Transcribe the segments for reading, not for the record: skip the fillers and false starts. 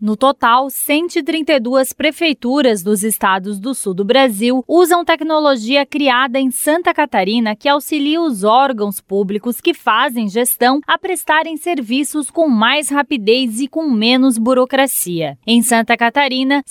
No total, 132 prefeituras dos estados do sul do Brasil usam tecnologia criada em Santa Catarina que auxilia os órgãos públicos que fazem gestão a prestarem serviços com mais rapidez e com menos burocracia. Em Santa Catarina,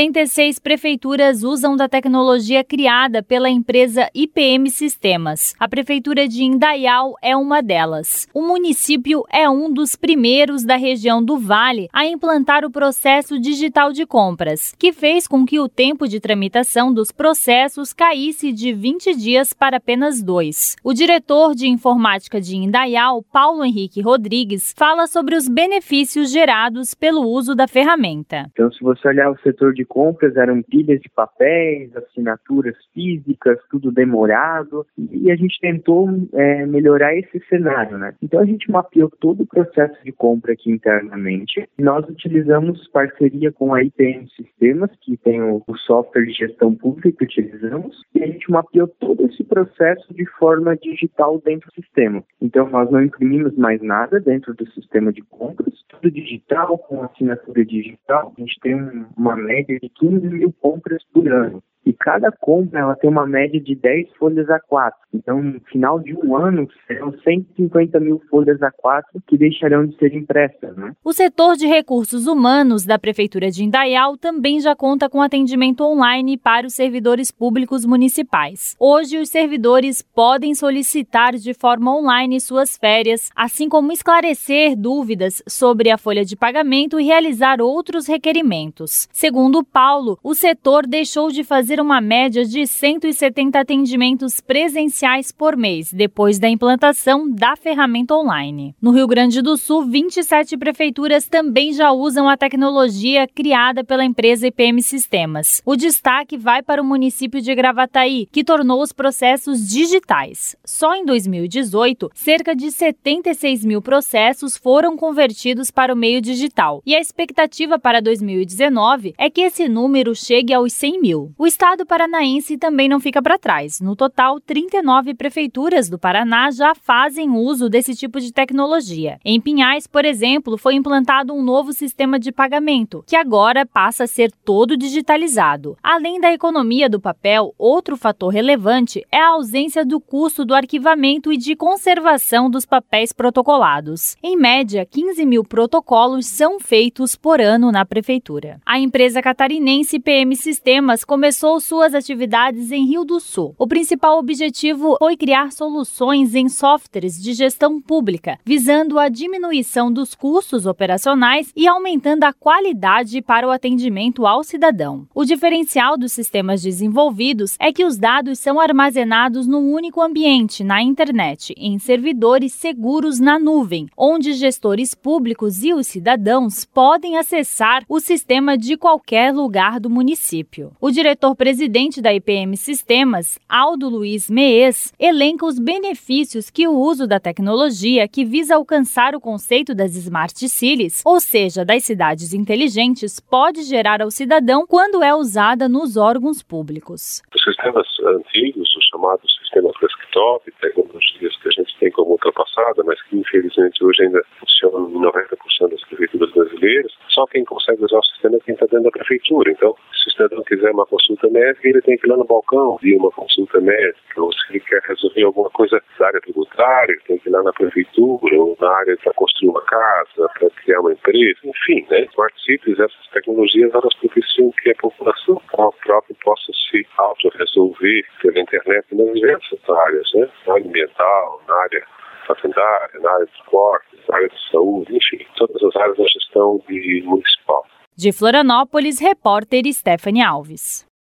66 prefeituras usam da tecnologia criada pela empresa IPM Sistemas. A prefeitura de Indaial é uma delas. O município é um dos primeiros da região do Vale a implantar o processo digital de compras, que fez com que o tempo de tramitação dos processos caísse de 20 dias para apenas 2. O diretor de informática de Indaial, Paulo Henrique Rodrigues, fala sobre os benefícios gerados pelo uso da ferramenta. Então, se você olhar o setor de compras, eram pilhas de papéis, assinaturas físicas, tudo demorado, e a gente tentou melhorar esse cenário, né? Então, a gente mapeou todo o processo de compra aqui internamente. Nós utilizamos parceria com a IPM Sistemas, que tem o software de gestão pública que utilizamos, e a gente mapeou todo esse processo de forma digital dentro do sistema. Então, nós não imprimimos mais nada dentro do sistema de compras, tudo digital, com assinatura digital. A gente tem uma média de 15 mil compras por ano. E cada compra ela tem uma média de 10 folhas A4. Então, no final de um ano, serão 150 mil folhas A4 que deixarão de ser impressas, né? O setor de recursos humanos da Prefeitura de Indaial também já conta com atendimento online para os servidores públicos municipais. Hoje, os servidores podem solicitar de forma online suas férias, assim como esclarecer dúvidas sobre a folha de pagamento e realizar outros requerimentos. Segundo Paulo, o setor deixou de fazer uma média de 170 atendimentos presenciais por mês, depois da implantação da ferramenta online. No Rio Grande do Sul, 27 prefeituras também já usam a tecnologia criada pela empresa IPM Sistemas. O destaque vai para o município de Gravataí, que tornou os processos digitais. Só em 2018, cerca de 76 mil processos foram convertidos para o meio digital. E a expectativa para 2019 é que esse número chegue aos 100 mil. O estado paranaense também não fica para trás. No total, 39 prefeituras do Paraná já fazem uso desse tipo de tecnologia. Em Pinhais, por exemplo, foi implantado um novo sistema de pagamento, que agora passa a ser todo digitalizado. Além da economia do papel, outro fator relevante é a ausência do custo do arquivamento e de conservação dos papéis protocolados. Em média, 15 mil protocolos são feitos por ano na prefeitura. A empresa catarinense IPM Sistemas começou suas atividades em Rio do Sul. O principal objetivo foi criar soluções em softwares de gestão pública, visando a diminuição dos custos operacionais e aumentando a qualidade para o atendimento ao cidadão. O diferencial dos sistemas desenvolvidos é que os dados são armazenados num único ambiente, na internet, em servidores seguros na nuvem, onde gestores públicos e os cidadãos podem acessar o sistema de qualquer lugar do município. O diretor-presidente da IPM Sistemas, Aldo Luiz Mees, elenca os benefícios que o uso da tecnologia que visa alcançar o conceito das Smart Cities, ou seja, das cidades inteligentes, pode gerar ao cidadão quando é usada nos órgãos públicos. Os sistemas antigos, os chamados sistemas desktop, tecnologias que a gente tem como ultrapassada, mas que infelizmente hoje ainda funcionam em 90% das prefeituras brasileiras, só quem consegue usar o sistema é quem está dentro da prefeitura. Então, se o cidadão quiser uma consulta médica, ele tem que ir lá no balcão e uma consulta médica, ou se ele quer resolver alguma coisa da área tributária, ele tem que ir lá na prefeitura, ou na área para construir uma casa, para criar uma empresa, enfim, né? Smart Cities, essas tecnologias, elas propiciam que a população própria possa se autorresolver pela internet nas diversas áreas, né? Na área ambiental, na área fazendária, na área de esporte, na área de saúde, enfim, todas as áreas da gestão municipal. De Florianópolis, repórter Stephanie Alves.